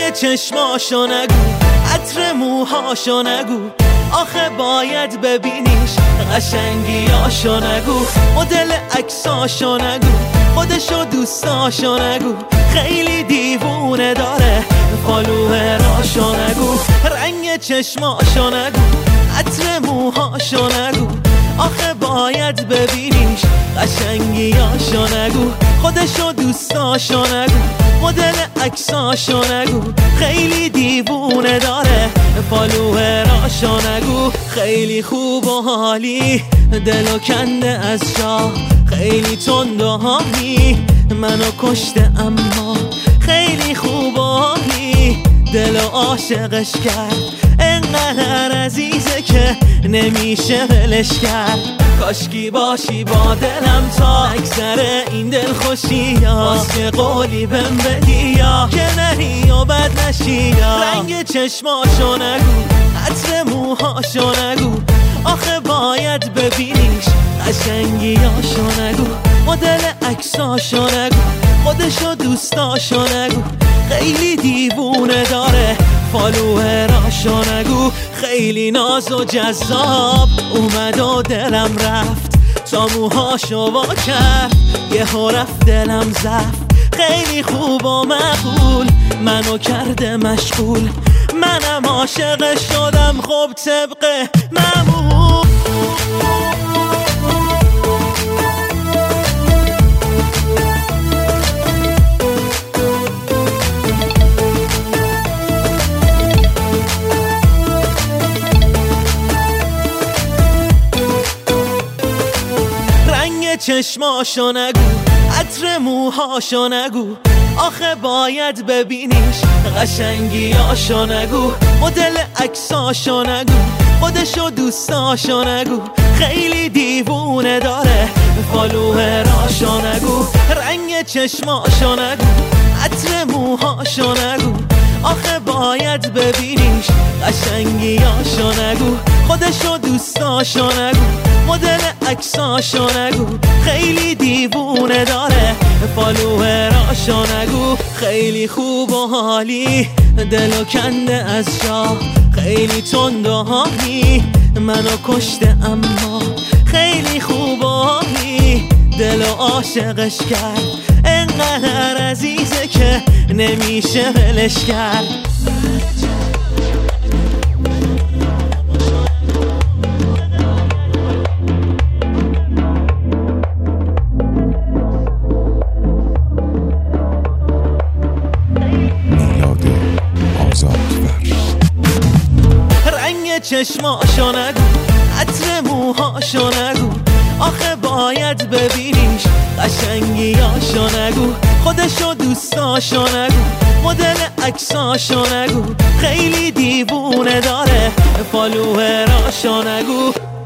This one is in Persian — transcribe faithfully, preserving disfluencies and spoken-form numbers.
چشماشو نگو، عطر موهاشو نگو، آخه باید ببینیش، قشنگیاشو نگو، مدل عکساشو نگو، خودشو دوستاشو نگو، خیلی دیوونه داره، فالووراشو نگو، رنگ چشماشو نگو، عطر موهاشو نگو، آخه باید ببینیش، قشنگیاشو نگو، خودشو دوستاشو نگو، مدل عکساشو نگو، خیلی دیوونه داره، فالووراشو نگو، خیلی خوب و حالی، دلو کنده از جا، خیلی تند و حالی، منو کشته اما خیلی خوب و حالی، دلو عاشقش کرد، انقدر عزیزه که نمیشه ولش کرد، کاشکی باشی با دلم تا اکثر این دل خوشی ها، واسه قولی بهم بدی یا که نری و بد نشی یا، رنگ چشماشو نگو، عطر موهاشو نگو، آخه باید ببینیش، قشنگیاشو نگو، مدل عکساشو نگو، خودشو دوستاشو نگو، خیلی دیوونه داره، فالووراشو نگو، خیلی ناز و جذاب اومد و دلم رفت، تا موهاشو وا کرد یهو رفت دلم زفت، خیلی خوب و معقول منو کرده مشغول، منم عاشق شدم خب طبق معمول. چشماشو نگو، عطر موهاشو نگو، آخه باید ببینیش، قشنگیاشو نگو، مدل عکساشو نگو، خودشو دوستاشو نگو، خیلی دیوونه داره، فالووراشو نگو، رنگ چشماشو نگو، عطر موهاشو نگو، آخه باید ببینیش، قشنگیاشو نگو، خودشو دوستاشو نگو، مدل عکساشو نگو، خیلی دیوونه داره، فالووراشو نگو، خیلی خوب و حالی، دلو کنده از جا، خیلی تند و حالی، منو کشته اما خیلی خوب و حالی، دلو عاشقش کرد، انقدر عزیزه که نمیشه ولش کرد. چشماشو نگو، عطر موهاشو نگو، آخه باید ببینیش، قشنگیاشو نگو، خودشو دوستاشو نگو، مدل عکساشو نگو، خیلی دیوونه داره، فالووراشو نگو.